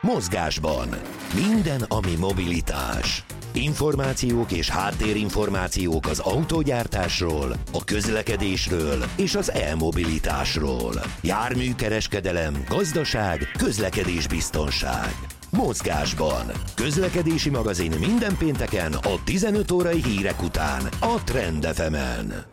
Mozgásban. Minden, ami mobilitás. Információk és háttérinformációk az autógyártásról, a közlekedésről és az e-mobilitásról. Járműkereskedelem, gazdaság, közlekedésbiztonság. Mozgásban. Közlekedési magazin minden pénteken a 15 órai hírek után a Trend FM-en.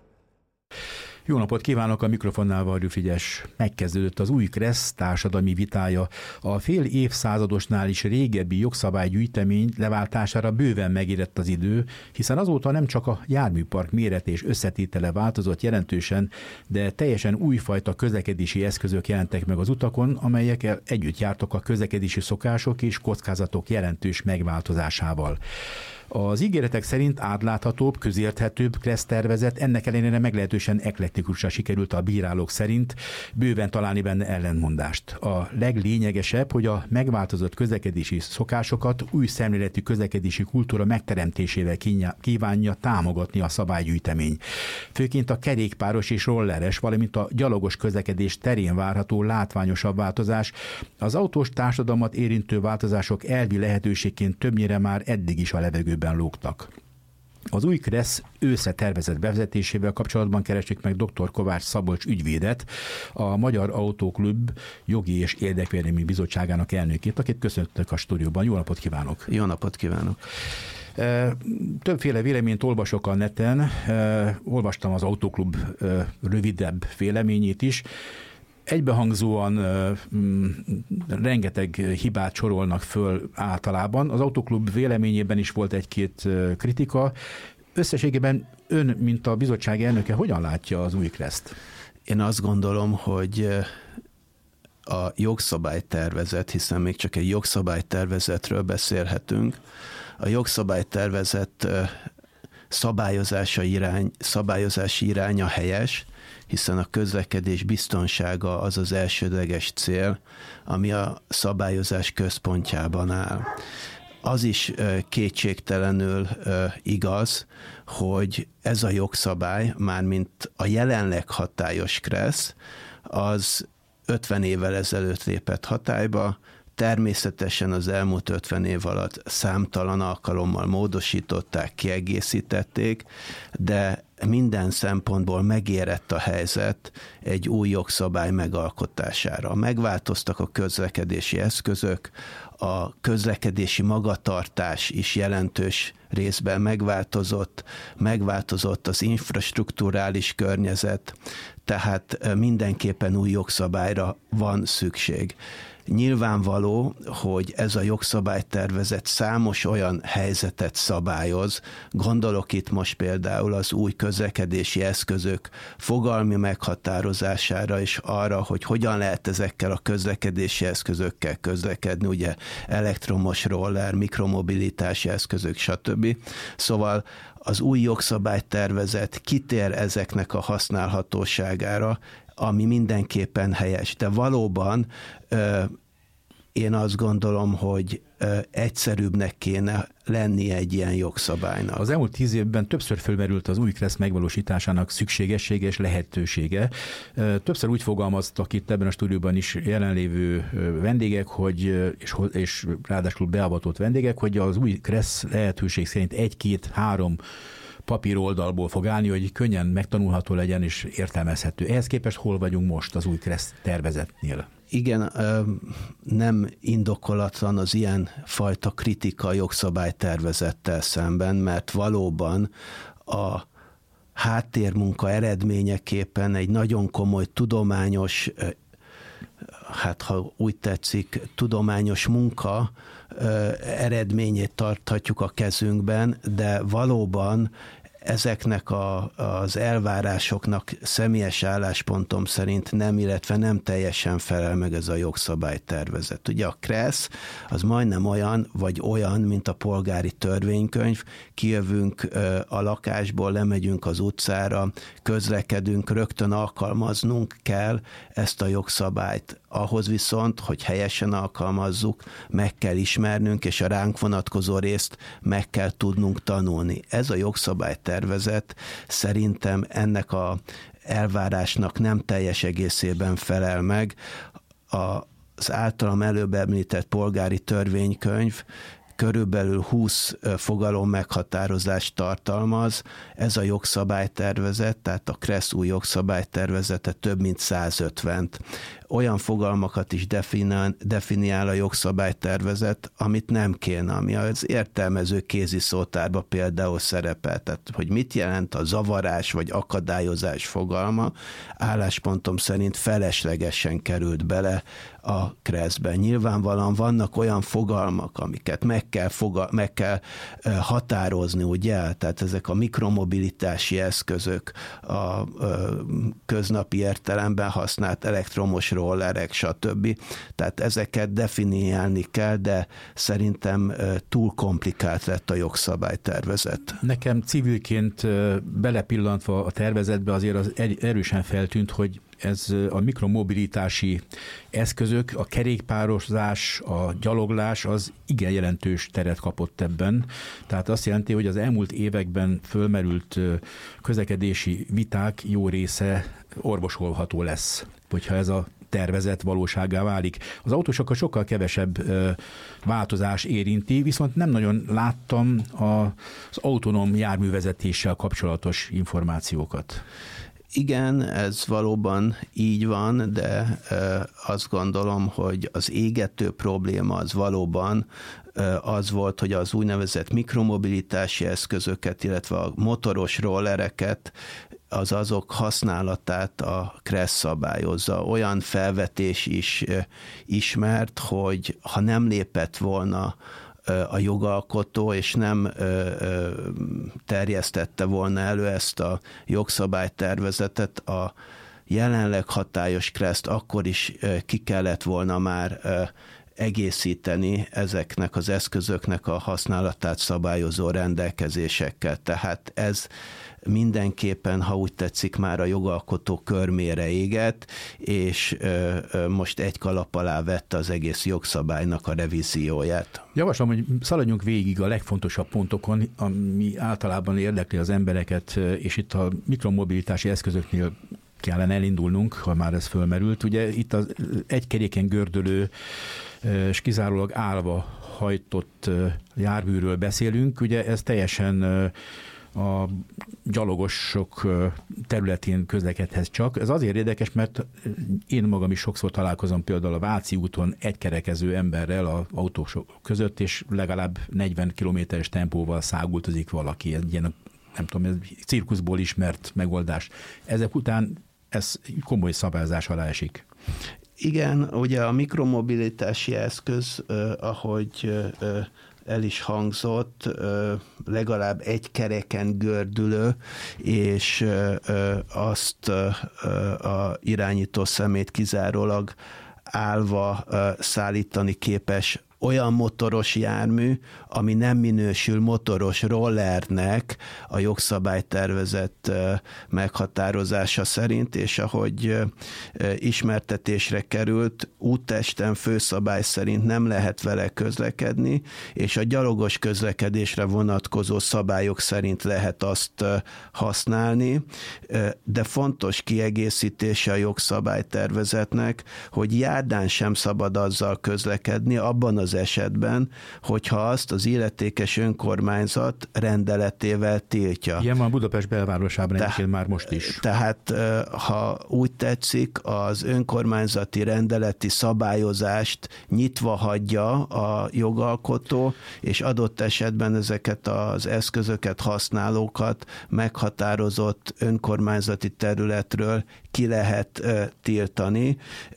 Jó napot kívánok, a mikrofonnál Varjú Frigyes. Megkezdődött az új KRESZ társadalmi vitája. A fél évszázadosnál is régebbi jogszabálygyűjtemény leváltására bőven megérett az idő, hiszen azóta nem csak a járműpark méret és összetétele változott jelentősen, de teljesen újfajta közlekedési eszközök jelentek meg az utakon, amelyekkel együtt jártak a közlekedési szokások és kockázatok jelentős megváltozásával. Az ígéretek szerint átláthatóbb, közérthetőbb KRESZ tervezet, ennek ellenére meglehetősen eklektikusra sikerült a bírálók szerint bőven találni benne ellentmondást. A leglényegesebb, hogy a megváltozott közlekedési szokásokat új szemléletű közlekedési kultúra megteremtésével kívánja támogatni a szabálygyűjtemény. Főként a kerékpáros és rolleres, valamint a gyalogos közlekedés terén várható látványosabb változás, az autós társadalmat érintő változások elvi lehetőségként többnyire már eddig is a levegőben lógtak. Az új KRESZ őszre tervezett bevezetésével kapcsolatban kerestük meg dr. Kovács Szabolcs ügyvédet, a Magyar Autóklub Jogi és Érdekvédelmi Bizottságának elnökét, akit köszöntök a stúdióban. Jó napot kívánok! Jó napot kívánok! Többféle véleményt olvasok a neten, olvastam az Autóklub rövidebb véleményét is. Egybehangzóan rengeteg hibát sorolnak föl általában. Az Autóklub véleményében is volt egy-két kritika. Összességében ön, mint a bizottság elnöke, hogyan látja az új KRESZ-t? Én azt gondolom, hogy a jogszabálytervezet, hiszen még csak egy jogszabálytervezetről beszélhetünk, a jogszabálytervezet szabályozási iránya helyes, hiszen a közlekedés biztonsága az az elsődleges cél, ami a szabályozás központjában áll. Az is kétségtelenül igaz, hogy ez a jogszabály, mármint a jelenleg hatályos KRESZ, az 50 évvel ezelőtt lépett hatályba. Természetesen az elmúlt 50 év alatt számtalan alkalommal módosították, kiegészítették, de minden szempontból megérett a helyzet egy új jogszabály megalkotására. Megváltoztak a közlekedési eszközök, a közlekedési magatartás is jelentős részben megváltozott az infrastrukturális környezet, tehát mindenképpen új jogszabályra van szükség. Nyilvánvaló, hogy ez a jogszabálytervezet számos olyan helyzetet szabályoz, gondolok itt most például az új közlekedési eszközök fogalmi meghatározására és arra, hogy hogyan lehet ezekkel a közlekedési eszközökkel közlekedni, ugye elektromos roller, mikromobilitási eszközök, stb. Szóval az új jogszabálytervezet kitér ezeknek a használhatóságára, ami mindenképpen helyes. De valóban én azt gondolom, hogy egyszerűbbnek kéne lennie egy ilyen jogszabálynak. Az elmúlt 10 évben többször fölmerült az új KRESZ megvalósításának szükségessége és lehetősége. Többször úgy fogalmaztak itt ebben a stúdióban is jelenlévő vendégek, és ráadásul beavatott vendégek, hogy az új KRESZ lehetőség szerint 1-2-3 papíroldalból fog állni, hogy könnyen megtanulható legyen és értelmezhető. Ehhez képest hol vagyunk most az új KRESZ tervezetnél? Igen, nem indokolatlan az ilyen fajta kritika a jogszabálytervezettel szemben, mert valóban a háttérmunka eredményeképpen egy nagyon komoly tudományos, ha úgy tetszik, tudományos munka eredményét tarthatjuk a kezünkben, de valóban ezeknek az elvárásoknak személyes álláspontom szerint nem teljesen felel meg ez a jogszabálytervezet. Ugye a KRESZ az majdnem olyan, mint a polgári törvénykönyv, kijövünk a lakásból, lemegyünk az utcára, közlekedünk, rögtön alkalmaznunk kell ezt a jogszabályt. Ahhoz viszont, hogy helyesen alkalmazzuk, meg kell ismernünk, és a ránk vonatkozó részt meg kell tudnunk tanulni. Ez a jogszabálytervezet szerintem ennek a elvárásnak nem teljes egészében felel meg. A az általam előbb említett polgári törvénykönyv körülbelül 20 fogalom meghatározást tartalmaz. Ez a jogszabálytervezet, tehát a KRESZ új jogszabálytervezete több mint 150 olyan fogalmakat is definiál a jogszabálytervezet, amit nem kéne, ami az értelmező kéziszótárba például szerepel. Tehát, hogy mit jelent a zavarás vagy akadályozás fogalma, álláspontom szerint feleslegesen került bele a KRESZ-be. Nyilvánvalóan vannak olyan fogalmak, amiket meg kell határozni, ugye? Tehát ezek a mikromobilitási eszközök, a köznapi értelemben használt elektromos rollerek, stb. Tehát ezeket definiálni kell, de szerintem túl komplikált lett a jogszabálytervezet. Nekem civilként belepillantva a tervezetbe azért az erősen feltűnt, hogy ez a mikromobilitási eszközök, a kerékpározás, a gyaloglás az igen jelentős teret kapott ebben. Tehát azt jelenti, hogy az elmúlt években fölmerült közlekedési viták jó része orvosolható lesz, hogyha ez a tervezet valósággá válik. Az autósokat sokkal kevesebb változás érinti, viszont nem nagyon láttam az autonóm járművezetéssel kapcsolatos információkat. Igen, ez valóban így van, de azt gondolom, hogy az égető probléma az valóban az volt, hogy az úgynevezett mikromobilitási eszközöket, illetve a motoros rollereket, azok használatát a KRESZ szabályozza. Olyan felvetés is ismert, hogy ha nem lépett volna a jogalkotó, és nem terjesztette volna elő ezt a jogszabálytervezetet, a jelenleg hatályos KRESZ-t akkor is ki kellett volna már egészíteni ezeknek az eszközöknek a használatát szabályozó rendelkezésekkel. Tehát ez mindenképpen, ha úgy tetszik, már a jogalkotó körmére égett, és most egy kalap alá vette az egész jogszabálynak a revízióját. Javaslom, hogy szaladjunk végig a legfontosabb pontokon, ami általában érdekli az embereket, és itt a mikromobilitási eszközöknél kellene elindulnunk, ha már ez fölmerült. Ugye itt az egy keréken gördülő és kizárólag állva hajtott járműről beszélünk. Ugye ez teljesen a gyalogosok területén közlekedhez csak. Ez azért érdekes, mert én magam is sokszor találkozom például a Váci úton egykerekező emberrel az autósok között, és legalább 40 kilométeres tempóval szágultozik valaki. Egy ilyen, nem tudom, ez cirkuszból ismert megoldás. Ezek után ez komoly szabályozás alá esik. Igen, ugye a mikromobilitási eszköz, ahogy el is hangzott, legalább egy kereken gördülő, és azt a irányító szemét kizárólag állva szállítani képes olyan motoros jármű, ami nem minősül motoros rollernek a jogszabálytervezet meghatározása szerint, és ahogy ismertetésre került, úttesten főszabály szerint nem lehet vele közlekedni, és a gyalogos közlekedésre vonatkozó szabályok szerint lehet azt használni, de fontos kiegészítése a jogszabálytervezetnek, hogy járdán sem szabad azzal közlekedni, abban az esetben, hogyha azt az illetékes önkormányzat rendeletével tiltja. Ilyen van Budapest belvárosában egyébként már most is. Tehát, ha úgy tetszik, az önkormányzati rendeleti szabályozást nyitva hagyja a jogalkotó, és adott esetben ezeket az eszközöket, használókat meghatározott önkormányzati területről ki lehet tiltani.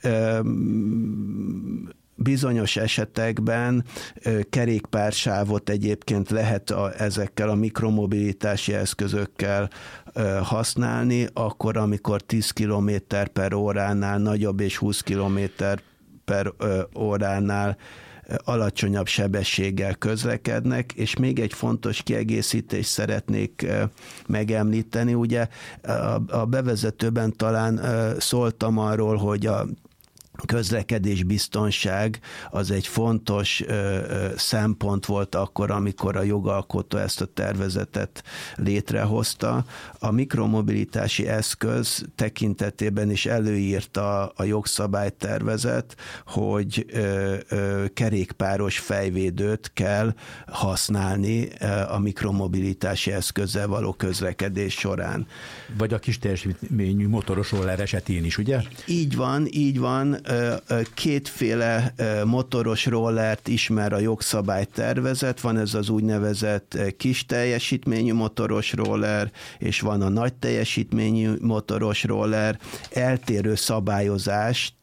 Bizonyos esetekben kerékpársávot egyébként lehet ezekkel a mikromobilitási eszközökkel használni, akkor, amikor 10 km per óránál nagyobb és 20 km per óránál alacsonyabb sebességgel közlekednek, és még egy fontos kiegészítést szeretnék megemlíteni. Ugye a bevezetőben talán szóltam arról, hogy a közlekedésbiztonság az egy fontos szempont volt akkor, amikor a jogalkotó ezt a tervezetet létrehozta. A mikromobilitási eszköz tekintetében is előírta a jogszabálytervezet, hogy kerékpáros fejvédőt kell használni a mikromobilitási eszközzel való közlekedés során. Vagy a kis teljesítményű motoros roller esetén is, ugye? Így van. Kétféle motoros rollert ismer a jogszabálytervezet, van ez az úgynevezett kis teljesítményű motoros roller, és van a nagy teljesítményű motoros roller. Eltérő szabályozást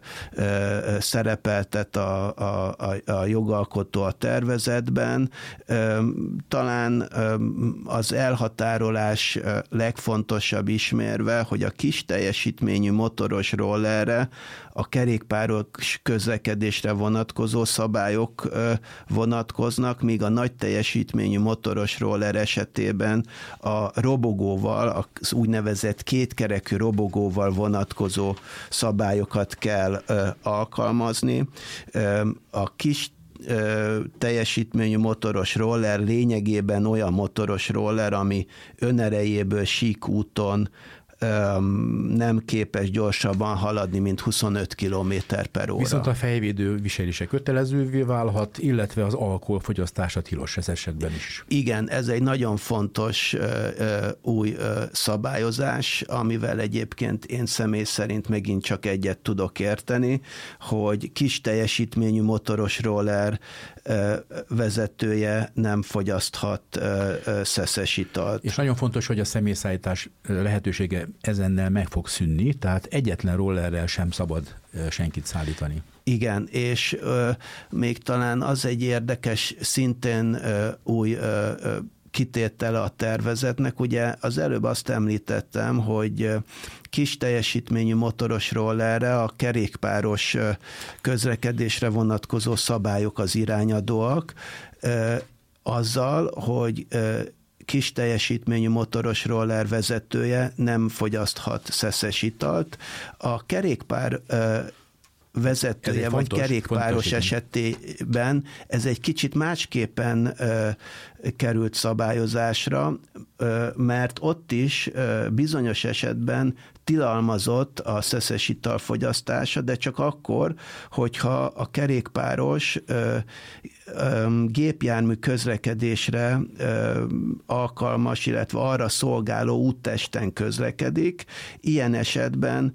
szerepeltet a jogalkotó a tervezetben. Talán az elhatárolás legfontosabb ismérve, hogy a kis teljesítményű motoros rollerre a kerékpáros közlekedésre vonatkozó szabályok vonatkoznak, míg a nagy teljesítményű motoros roller esetében a robogóval, az úgynevezett kétkerekű robogóval vonatkozó szabályokat kell alkalmazni. A kis teljesítményű motoros roller lényegében olyan motoros roller, ami önerejéből síkúton nem képes gyorsabban haladni, mint 25 km/h. Viszont a fejvédő viselése kötelezővé válhat, illetve az alkoholfogyasztása tilos ez esetben is. Igen, ez egy nagyon fontos új szabályozás, amivel egyébként én személy szerint megint csak egyet tudok érteni, hogy kis teljesítményű motoros roller vezetője nem fogyaszthat szeszes italt. És nagyon fontos, hogy a személyszállítás lehetősége ezennel meg fog szűnni, tehát egyetlen rollerrel sem szabad senkit szállítani. Igen, és még talán az egy érdekes, szintén új kitétele a tervezetnek. Ugye az előbb azt említettem, hogy kis teljesítményű motoros rollerre a kerékpáros közlekedésre vonatkozó szabályok az irányadóak, azzal, hogy kis teljesítményű motoros roller vezetője nem fogyaszthat szeszes italt. A kerékpár vezetője vagy kerékpáros esetében ez egy kicsit másképpen került szabályozásra, mert ott is bizonyos esetben tilalmazott a szeszes ital fogyasztása, de csak akkor, hogyha a kerékpáros gépjármű közlekedésre alkalmas, illetve arra szolgáló úttesten közlekedik. Ilyen esetben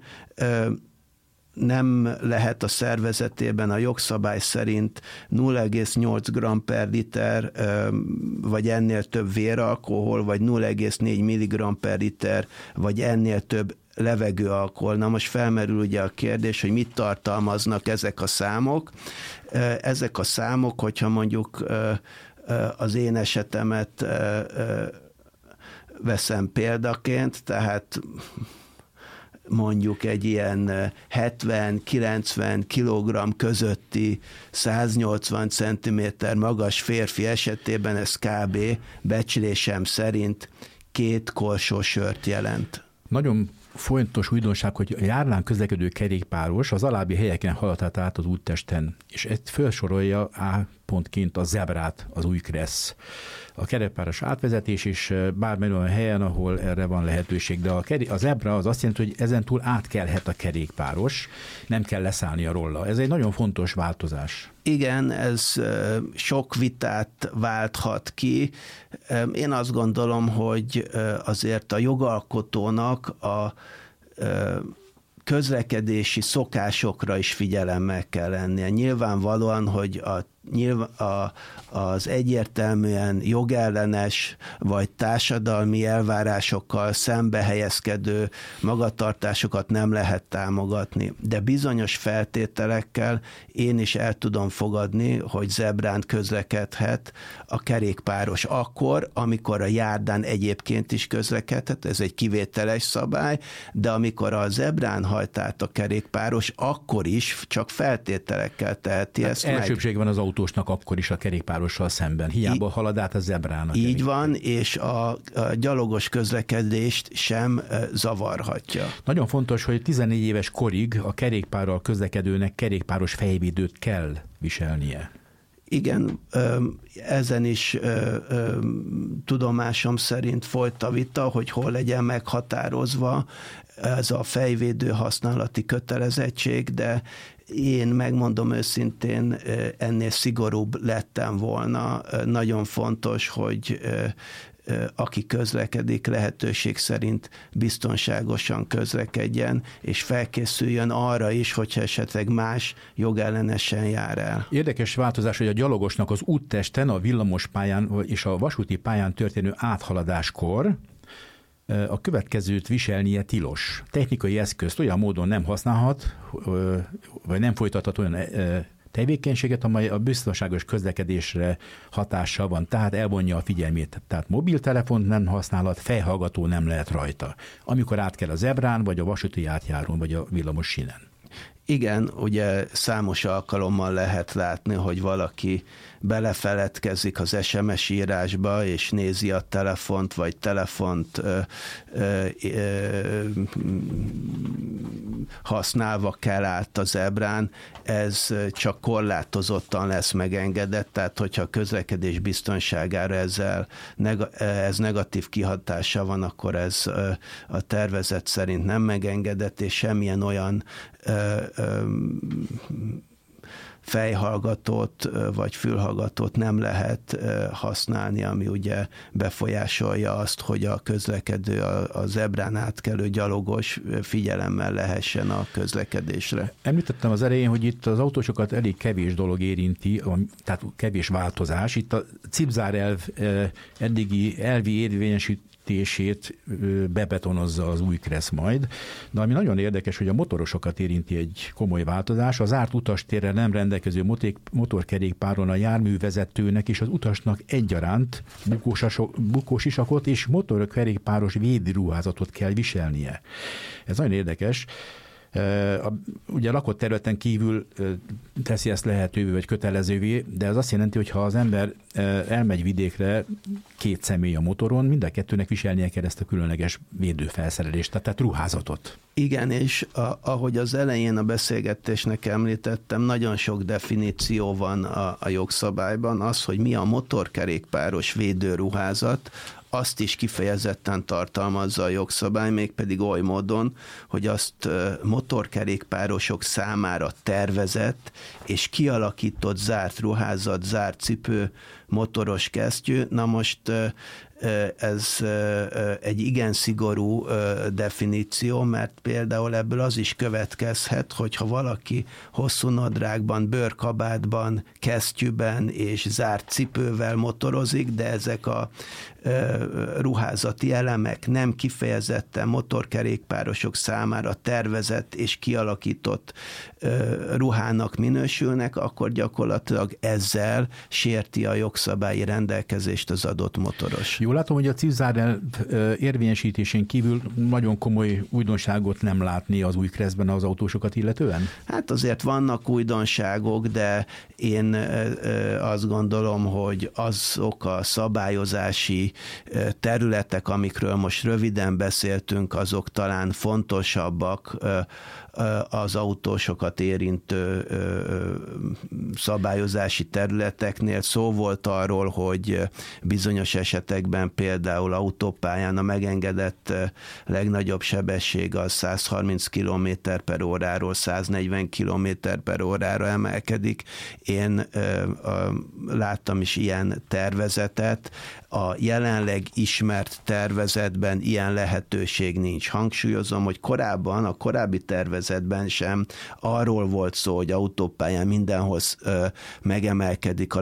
nem lehet a szervezetében a jogszabály szerint 0,8 g/liter vagy ennél több véralkohol, vagy 0,4 mg/liter vagy ennél több levegőalkohol. Na most felmerül ugye a kérdés, hogy mit tartalmaznak ezek a számok. Ezek a számok, hogyha mondjuk az én esetemet veszem példaként, tehát mondjuk egy ilyen 70-90 kg közötti 180 cm magas férfi esetében ez kb. Becslésem szerint 2 korsó sört jelent. Nagyon fontos újdonság, hogy a járnán közlekedő kerékpáros az alábbi helyeken haladhat át az úttesten, és ezt felsorolja A pontként a zebrát, az új KRESZ. A kerékpáros átvezetés is bármely olyan helyen, ahol erre van lehetőség, de a zebra az azt jelenti, hogy ezentúl átkelhet a kerékpáros, nem kell leszállni a róla. Ez egy nagyon fontos változás. Igen, ez sok vitát válthat ki. Én azt gondolom, hogy azért a jogalkotónak a közlekedési szokásokra is figyelemmel kell lennie. Nyilvánvalóan, hogy az egyértelműen jogellenes vagy társadalmi elvárásokkal szembe helyezkedő magatartásokat nem lehet támogatni, de bizonyos feltételekkel én is el tudom fogadni, hogy zebrán közlekedhet a kerékpáros akkor, amikor a járdán egyébként is közlekedhet, ez egy kivételes szabály, de amikor a zebrán hajt át a kerékpáros, akkor is csak feltételekkel teheti ezt meg. Elsőbség van az autó autósnak akkor is a kerékpárossal szemben. Hiába halad át a zebrának. Így van, és a gyalogos közlekedést sem zavarhatja. Nagyon fontos, hogy 14 éves korig a kerékpárral közlekedőnek kerékpáros fejvédőt kell viselnie. Igen, ezen is tudomásom szerint folyt a vita, hogy hol legyen meghatározva ez a fejvédő használati kötelezettség, de én megmondom őszintén, ennél szigorúbb lettem volna. Nagyon fontos, hogy aki közlekedik, lehetőség szerint biztonságosan közlekedjen, és felkészüljön arra is, hogyha esetleg más jogellenesen jár el. Érdekes változás, hogy a gyalogosnak az úttesten, a villamos pályán és a vasúti pályán történő áthaladáskor a következőt viselnie tilos. Technikai eszközt olyan módon nem használhat, vagy nem folytathat olyan tevékenységet, amely a biztonságos közlekedésre hatással van, tehát elvonja a figyelmét. Tehát mobiltelefont nem használhat, fejhallgató nem lehet rajta, amikor át kell a zebrán, vagy a vasúti átjárón, vagy a villamos sínen. Igen, ugye számos alkalommal lehet látni, hogy valaki belefeledkezik az SMS írásba, és nézi a telefont, vagy telefont használva kell át a zebrán. Ez csak korlátozottan lesz megengedett, tehát hogyha a közlekedés biztonságára ez negatív kihatása van, akkor ez a tervezet szerint nem megengedett, és semmilyen olyan fejhallgatót vagy fülhallgatót nem lehet használni, ami ugye befolyásolja azt, hogy a közlekedő, a zebrán átkelő gyalogos figyelemmel lehessen a közlekedésre. Említettem az elején, hogy itt az autósokat elég kevés dolog érinti, tehát kevés változás. Itt a CIBZÁR elv eddigi elvi érvényesítését bebetonozza az új KRESZ majd, de ami nagyon érdekes, hogy a motorosokat érinti egy komoly változás. Az zárt utastérre nem rendelkező motorkerékpáron a járművezetőnek és az utasnak egyaránt bukósisakot és motorkerékpáros védőruházatot kell viselnie. Ez nagyon érdekes. Ugye a lakott területen kívül teszi ezt lehetővé vagy kötelezővé, de ez azt jelenti, hogy ha az ember elmegy vidékre, két személy a motoron, mind a kettőnek viselnie kell ezt a különleges védőfelszerelést, tehát ruházatot. Igen, és ahogy az elején a beszélgetésnek említettem, nagyon sok definíció van a jogszabályban. Az, hogy mi a motorkerékpáros védőruházat, azt is kifejezetten tartalmazza a jogszabály, mégpedig oly módon, hogy azt motorkerékpárosok számára tervezett és kialakított zárt ruházat, zárt cipő, motoros kesztyű. Na most ez egy igen szigorú definíció, mert például ebből az is következhet, hogyha valaki hosszú nadrágban, bőrkabátban, kesztyűben és zárt cipővel motorozik, de ezek a ruházati elemek nem kifejezetten motorkerékpárosok számára tervezett és kialakított ruhának minősülnek, akkor gyakorlatilag ezzel sérti a jogszabályi rendelkezést az adott motoros. Jól látom, hogy a CIBZÁR érvényesítésén kívül nagyon komoly újdonságot nem látni az új KRESZ-ben az autósokat illetően? Hát azért vannak újdonságok, de én azt gondolom, hogy azok a szabályozási területek, amikről most röviden beszéltünk, azok talán fontosabbak az autósokat érintő szabályozási területeknél. Szó volt arról, hogy bizonyos esetekben például autópályán a megengedett legnagyobb sebesség az 130 km/óráról 140 km/órára emelkedik. Én láttam is ilyen tervezetet. A jelenleg ismert tervezetben ilyen lehetőség nincs. Hangsúlyozom, hogy korábban, a korábbi tervezetben sem arról volt szó, hogy autópályán mindenhol megemelkedik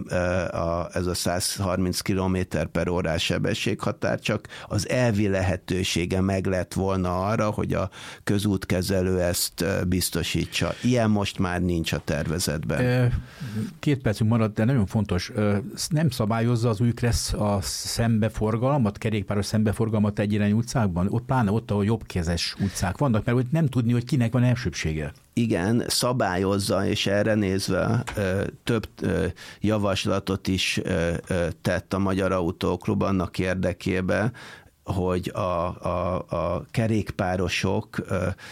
ez a 130 km/h sebességhatár, csak az elvi lehetősége meg lett volna arra, hogy a közútkezelő ezt biztosítsa. Ilyen most már nincs a tervezetben. 2 percünk maradt, de nagyon fontos. Nem szabályozza az új KRESZ a szembeforgalmat, kerékpáros szembeforgalmat egyirányú utcákban? Ott pláne ott, ahol jobbkezes utcák vannak, mert nem tudni, hogy kinek van elsőbsége. igen, szabályozza, és erre nézve több javaslatot is tett a Magyar Autóklub annak érdekében, hogy a kerékpárosok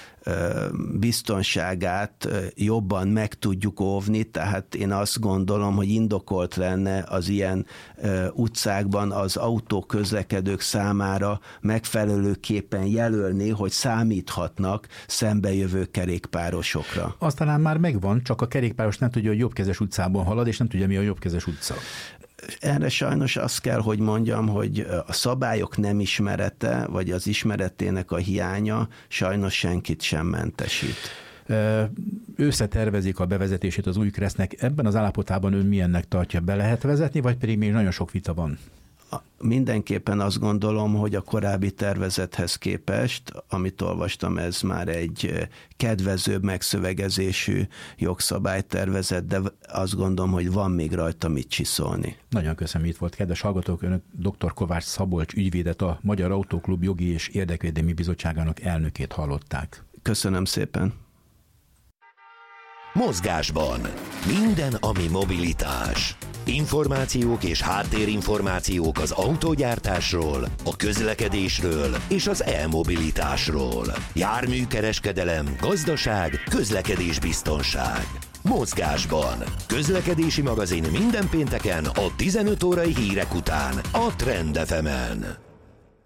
biztonságát jobban meg tudjuk óvni, tehát én azt gondolom, hogy indokolt lenne az ilyen utcákban az autóközlekedők számára megfelelőképpen jelölni, hogy számíthatnak szembejövő kerékpárosokra. Aztán már megvan, csak a kerékpáros nem tudja, hogy jobbkezes utcában halad, és nem tudja, mi a jobbkezes utca. Erre sajnos azt kell, hogy mondjam, hogy a szabályok nem ismerete, vagy az ismeretének a hiánya sajnos senkit sem mentesít. Összetervezik a bevezetését az új Crestnek. Ebben az állapotában ön milyennek tartja? Be lehet vezetni, vagy pedig még nagyon sok vita van? Mindenképpen azt gondolom, hogy a korábbi tervezethez képest, amit olvastam, ez már egy kedvezőbb megszövegezésű jogszabálytervezet, de azt gondolom, hogy van még rajta mit csiszolni. Nagyon köszönöm, itt volt. Kedves hallgatók, önök dr. Kovács Szabolcs ügyvédet, a Magyar Autóklub Jogi és Érdekvédelmi Bizottságának elnökét hallották. Köszönöm szépen. Mozgásban minden, ami mobilitás. Információk és háttérinformációk az autógyártásról, a közlekedésről és az e-mobilitásról. Járműkereskedelem, gazdaság, közlekedésbiztonság. Mozgásban. Közlekedési magazin minden pénteken a 15 órai hírek után a Trend FM-en.